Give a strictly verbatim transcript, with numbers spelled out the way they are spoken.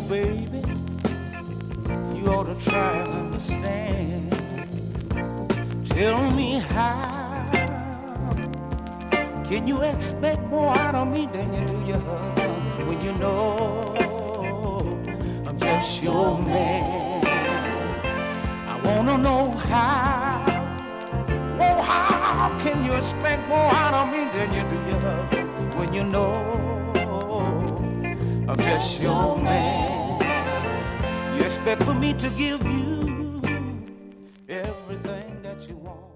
baby, you ought to try and understand. Tell me how can you expect more out of me than you do your husband when you know I'm just your man? I wanna know how, oh how can you expect more out of me than you do your husband when you know I'm just your man? You expect for me to give you everything that you want.